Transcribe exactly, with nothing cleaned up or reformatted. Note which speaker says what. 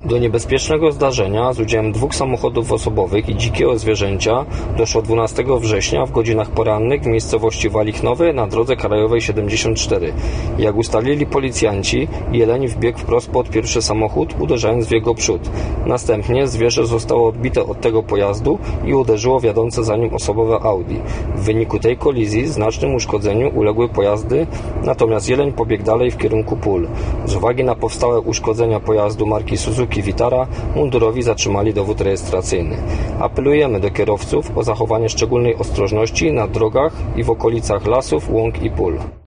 Speaker 1: Do niebezpiecznego zdarzenia z udziałem dwóch samochodów osobowych i dzikiego zwierzęcia doszło dwunastego września w godzinach porannych w miejscowości Walichnowy na drodze krajowej siedemdziesiąt cztery. Jak ustalili policjanci, jeleń wbiegł wprost pod pierwszy samochód, uderzając w jego przód. Następnie zwierzę zostało odbite od tego pojazdu i uderzyło w jadące za nim osobowe Audi. W wyniku tej kolizji znacznym uszkodzeniu uległy pojazdy, natomiast jeleń pobiegł dalej w kierunku pól. Z uwagi na powstałe uszkodzenia pojazdu marki Suzuki Vitara mundurowi zatrzymali dowód rejestracyjny. Apelujemy do kierowców o zachowanie szczególnej ostrożności na drogach i w okolicach lasów, łąk i pól.